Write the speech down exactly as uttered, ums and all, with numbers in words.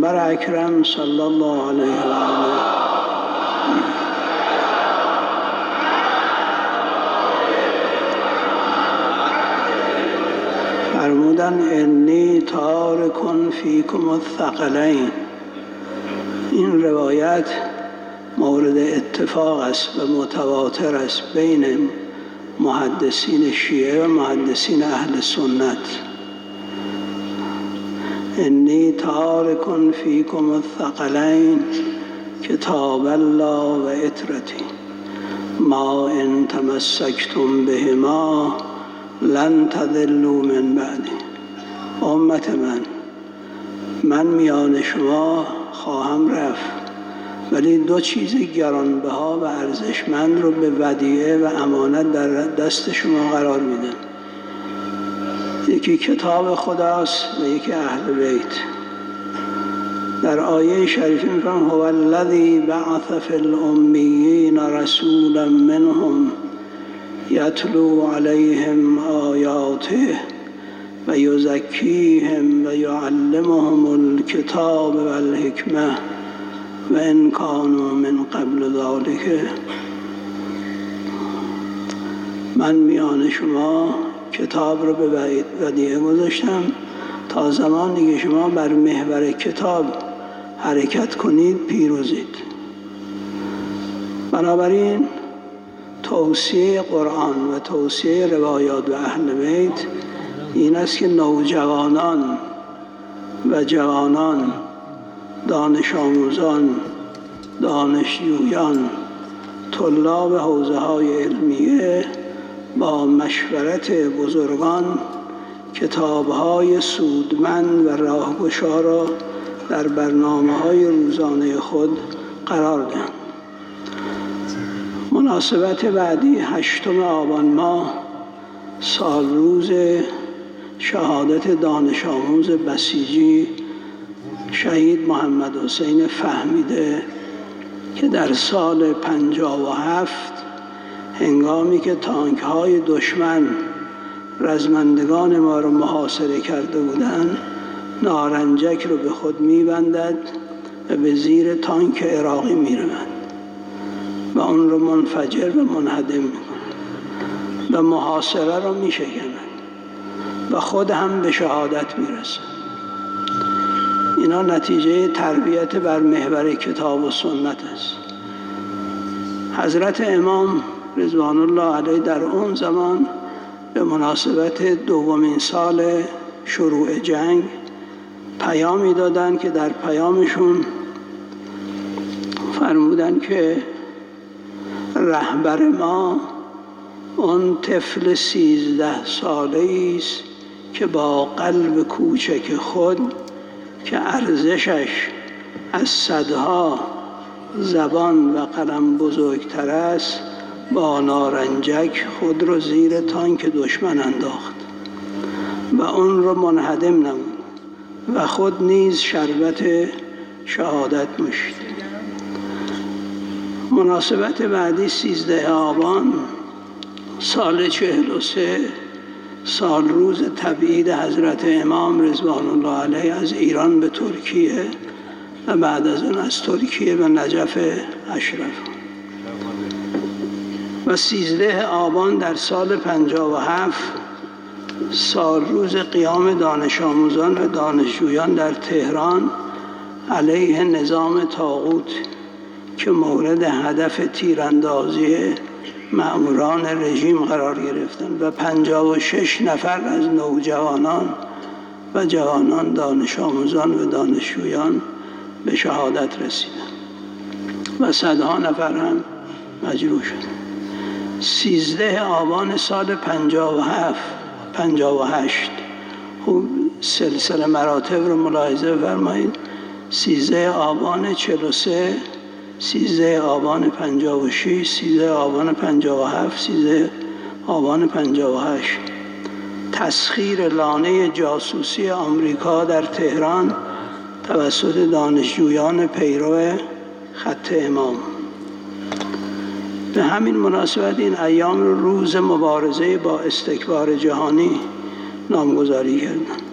پیامبر اکرم صلی الله علیه و آله فرمودن انی تارک فیکم الثقلین. این روایت مورد اتفاق است و متواتر است بین محدثین شیعه و محدثین اهل سنت. انی تارک فیکم الثقلین کتاب الله و عترتی ما ان تمسکتم بهما لن تضلوا من بعدی. امت من من میان شما خواهم رفت، ولی دو چیز گرانبها و ارزشمند رو به ودیعه و امانت در دست شما قرار میدم. یکی کتاب خداست و یکی اهل بیت. در آیه شریفه میفرماید هو الذی بعث فی الامیین رسولا منهم یتلو علیهم آیاته و یزکیهم و یعلمهم الکتاب و الحکمه و ان کانوا من قبل ذلک. من میان شما کتاب رو به ودیعه گذاشتم تا زمانی که شما بر محور کتاب حرکت کنید پیروزید. بنابراین توصیه قرآن و توصیه روایات و اهل بیت این است که نوجوانان و جوانان، دانش آموزان، دانشجویان، طلاب حوزه های علمیه با مشورت بزرگان کتاب‌های سودمند و راهگشا را در برنامه‌های روزانه خود قرار دهند. مناسبت بعدی هشتم آبان ماه سال روز شهادت دانش آموز بسیجی شهید محمد حسین فهمیده که در سال پنجاه و هفت هنگامی که تانک های دشمن رزمندگان ما را محاصره کرده بودند، نارنجک رو به خود می‌بندد و به زیر تانک عراقی می‌روند و اون رو منفجر و منهدم می‌کنند و محاصره را می‌شکنند و خود هم به شهادت می‌رسند. اینا نتیجه تربیت بر محور کتاب و سنت است. حضرت امام رضوان الله علیه در اون زمان به مناسبت دومین سال شروع جنگ پیامی دادن که در پیامشون فرمودن که رهبر ما اون طفل سیزده ساله است که با قلب کوچک خود که ارزشش از صدها زبان و قلم بزرگتر است با نارنجک خود رو زیر تانک دشمن انداخت و اون رو منهدم نمود و خود نیز شربت شهادت نوشید. مناسبت بعدی سیزده آبان سال چهل و سه سال روز تبعید حضرت امام رضوان الله علیه از ایران به ترکیه و بعد از اون از ترکیه به نجف اشرف. و سیزده آبان در سال پنجاه و هفت سال روز قیام دانش آموزان و دانشجویان در تهران علیه نظام طاغوت که مورد هدف تیراندازی مأموران رژیم قرار گرفتند و پنجاه و شش نفر از نوجوانان و جوانان دانش آموزان و دانشجویان به شهادت رسیدند و صدها نفر هم مجروح شدند. سیزده آبان سال پنجاه و هفت پنجاه و هشت خوب سلسله مراتب رو ملاحظه فرمایید. سیزده آبان چهل و سه، سیزده آبان پنجاه و شش، سیزده آبان پنجاه و هفت، سیزده آبان پنجاه و هشت تسخیر لانه جاسوسی آمریکا در تهران توسط دانشجویان پیرو خط امام. به همین مناسبت این ایام رو روز مبارزه با استکبار جهانی نامگذاری کردند.